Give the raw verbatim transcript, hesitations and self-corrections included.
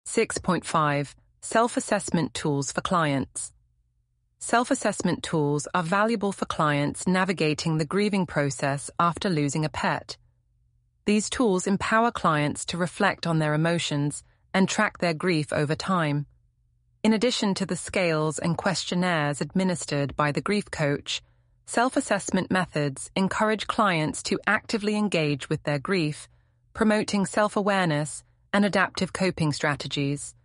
six point five. Self-assessment tools for clients. Self-assessment tools are valuable for clients navigating the grieving process after losing a pet. These tools empower clients to reflect on their emotions and track their grief over time. In addition to the scales and questionnaires administered by the grief coach, self-assessment methods encourage clients to actively engage with their grief, promoting self-awareness and adaptive coping strategies.